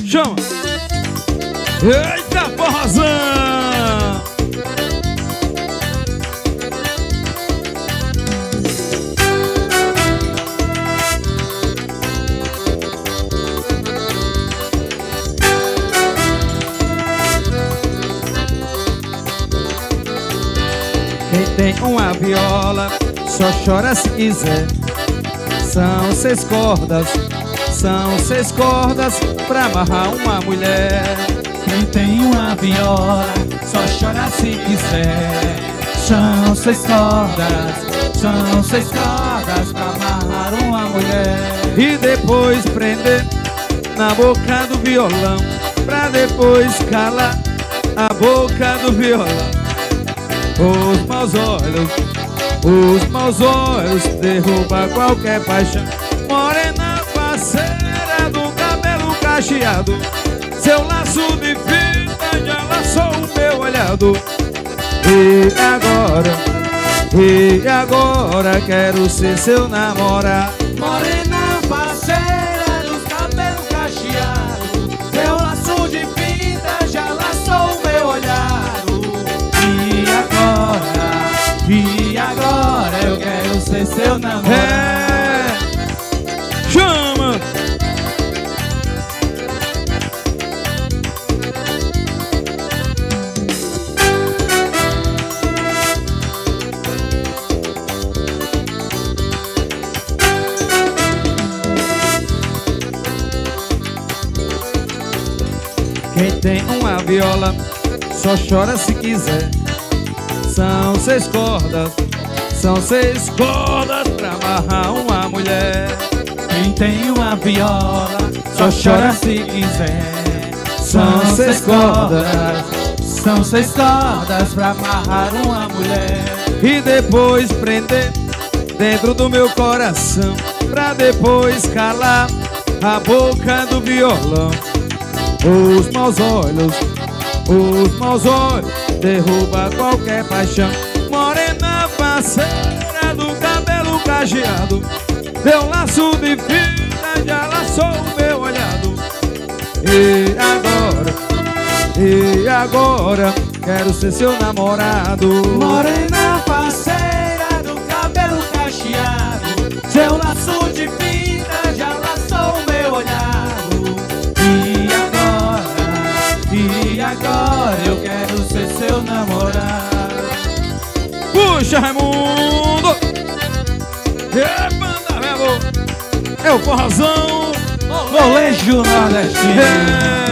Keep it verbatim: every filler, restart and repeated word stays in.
Chama! Eita, forrozão! Quem tem uma viola só chora se quiser. São seis cordas, são seis cordas pra amarrar uma mulher. Quem tem uma viola só chora se quiser. São seis cordas, são seis cordas pra amarrar uma mulher. E depois prender na boca do violão, pra depois calar a boca do violão. Os maus olhos, os maus olhos derruba qualquer paixão. Morena parceira do cabelo cacheado, seu laço de fita já laçou o meu olhado. E agora, e agora quero ser seu namorado. Morena parceira do cabelo cacheado, seu laço de fita já laçou o meu olhado. E agora, e agora eu quero ser seu namorado. É, chama! Quem tem uma viola só chora se quiser. São seis cordas, são seis cordas pra amarrar uma mulher. Quem tem uma viola só chora se quiser. São seis cordas, são seis cordas pra amarrar uma mulher. E depois prender dentro do meu coração, pra depois calar a boca do violão. Os maus olhos, os maus olhos derruba qualquer paixão. Morena parceira do cabelo cacheado, teu laço de fita já laçou o meu olhado. E agora, e agora quero ser seu namorado. Morena parceira do cabelo cacheado, seu laço de fita já laçou o meu olhado. E agora, e agora eu quero ser seu namorado. Puxa, Raimundo! É, banda, meu amor! É o forrozão! Molejo nordestino. É.